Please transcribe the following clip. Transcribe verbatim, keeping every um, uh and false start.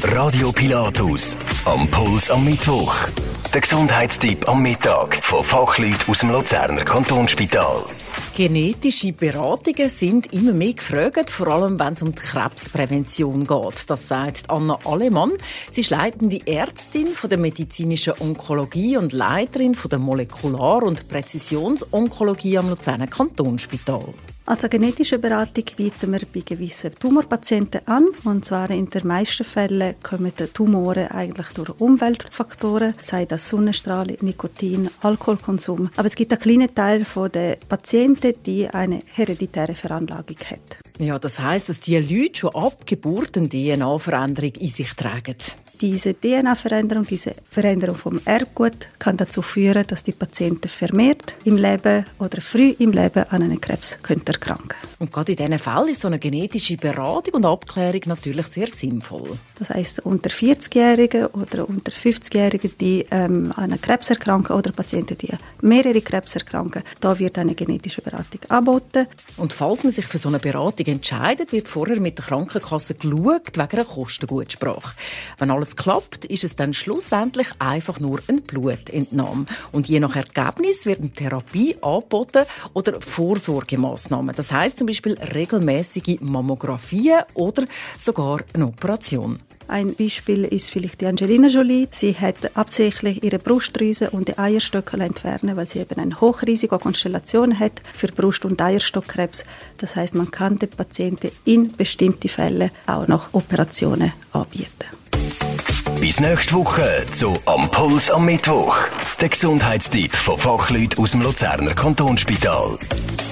Radio Pilatus, am Puls am Mittwoch. Der Gesundheitstipp am Mittag von Fachleuten aus dem Luzerner Kantonsspital. Genetische Beratungen sind immer mehr gefragt, vor allem wenn es um die Krebsprävention geht. Das sagt Anna Alemann. Sie ist leitende Ärztin von der medizinischen Onkologie und Leiterin von der Molekular- und Präzisionsonkologie am Luzerner Kantonsspital. Also genetische Beratung bieten wir bei gewissen Tumorpatienten an. Und zwar in den meisten Fällen kommen die Tumore eigentlich durch Umweltfaktoren, sei das Sonnenstrahlen, Nikotin, Alkoholkonsum. Aber es gibt einen kleinen Teil der Patienten, die eine hereditäre Veranlagung haben. Ja, das heisst, dass die Leute schon ab Geburt eine D N A-Veränderung in sich tragen. Diese D N A-Veränderung, diese Veränderung vom Erbgut kann dazu führen, dass die Patienten vermehrt im Leben oder früh im Leben an einem Krebs erkranken können. Und gerade in diesen Fällen ist so eine genetische Beratung und Abklärung natürlich sehr sinnvoll. Das heisst, unter vierzigjährigen oder unter fünfzigjährigen, die ähm, an einem Krebs erkranken oder Patienten, die mehrere Krebs erkranken, da wird eine genetische Beratung angeboten. Und falls man sich für so eine Beratung entscheidet, wird vorher mit der Krankenkasse geschaut, wegen einer Kostengutsprache. Wenn alles klappt, ist es dann schlussendlich einfach nur eine Blutentnahme. Und je nach Ergebnis wird eine Therapie angeboten oder Vorsorgemaßnahmen. Das heisst zum Beispiel regelmäßige Mammografien oder sogar eine Operation. Ein Beispiel ist vielleicht die Angelina Jolie. Sie hat absichtlich ihre Brustdrüse und die Eierstöcke entfernen, weil sie eben eine Hochrisikokonstellation hat für Brust- und Eierstockkrebs. Das heißt, man kann den Patienten in bestimmten Fällen auch noch Operationen anbieten. Bis nächste Woche zu «Am Puls am Mittwoch». Der Gesundheitstipp von Fachleuten aus dem Luzerner Kantonsspital.